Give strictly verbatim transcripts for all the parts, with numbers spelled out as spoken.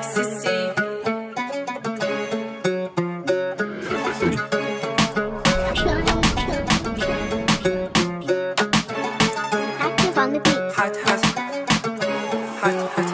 like Sissy. Hot, hot, hot, hot.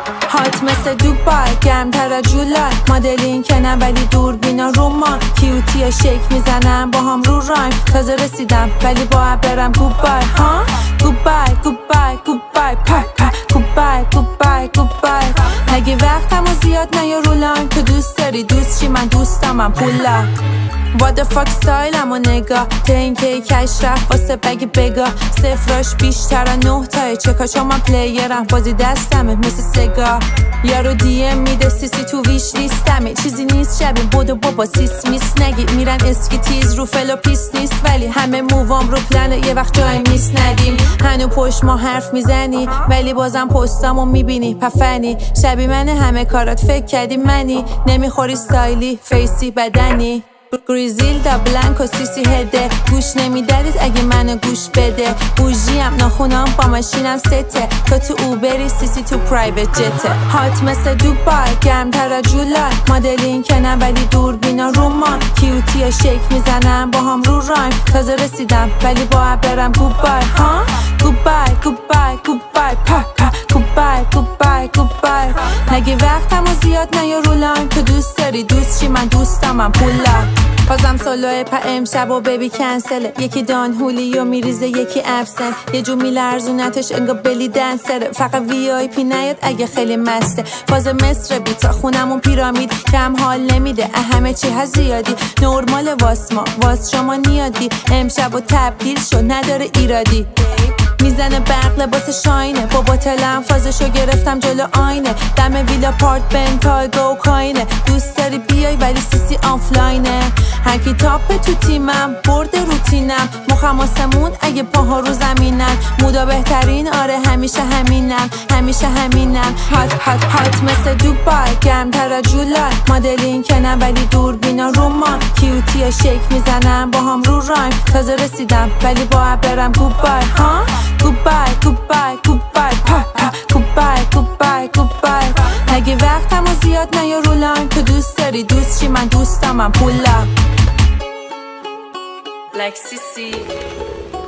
هات مثل دوبای گرمتر از جولای مدلین که نه ولی دوربینا رومان کیوتیا شیک میزنم با هم رو رایم تازه رسیدم ولی باید برم گوبای ها گوبای گوبای گوبای پای پای گوبای گوبای گوبای نگی وقتم و زیاد نیا رو لاین تو دوست داری دوست چی من دوستم من پولا What the fuck ستایلم و نگاه تا اینکه کش رفت واسه بگی بگاه صفراش بیشتر از نه تای چکا چون من پلیرم بازی دستمه مثل سگاه یارو دی ام میده سیسی تو ویش لیستمه چیزی نیست شبیم بودو بابا سیس میس نگی میرن اسکی تیز رو فلو پیس نیست ولی همه مووام رو پلنه یه وقت جایی نیست ندیم هنو پشت ما حرف میزنی ولی بازم پستامو میبینی پفنی شبی منه همه کارات فکر کردی منی نمیخوری ستایلی فیسی بدنی گریزیلدا بلانکو سیسی هده گوش نمیدادید اگه منو گوش بده بوژیم ناخونام با ماشینم سته تو تو اوبری سیسی تو پرایوت جته هات مثل دوبای گرمتر از جولای مدلین که نه ولی دوربینا رومان کیوتیا شیک میزنم با هم رو رایم تازه رسیدم ولی باید برم گوبای ها گوبای گوبای گوبای پای پای گوبای گوبای گوبای نگی وقتم و زیاد نیا رو لاین تو دوست داری دوست چی من دوستم من پولا بازم سولوه پا امشب و بیبی کنسله یکی دان هولیو میریزه یکی ابسن یه جو میلرزونتش انگا بلی دنسره فقط وی آی پی نیاد اگه خیلی مسته فاز مصر بیتا خونمون پیرامید کم حال نمیده همه چی هست زیادی نورمال واس ما واس شما نیادی امشب و تبدیل شد نداره ایرادی میزنه برق لباس شاینه با باطلم فازشو گرفتم جلو آینه دم ویلا پارت بنتای گو کاینه دوست داری بیای ولی سیسی آفلاینه هر کی تاپه تو تیمم برده روتینم مخم آسمون اگه پاها رو زمینن مودا بهترین آره همیشه همینم همیشه همینم هات هات هات مثل دوبای گرمتر از جولای مدلین که نه ولی دوربینا رومان کیوتیا شیک میزنم با هم رو رایم تازه رسیدم ولی باید برم گوبای ها گوبای گوبای گوبای پای پای گوبای گوبای گوبای نگی وقتم و زیاد نیا رو لاین تو دوست داری دوست چی من دوستم من پولا Like Sissy.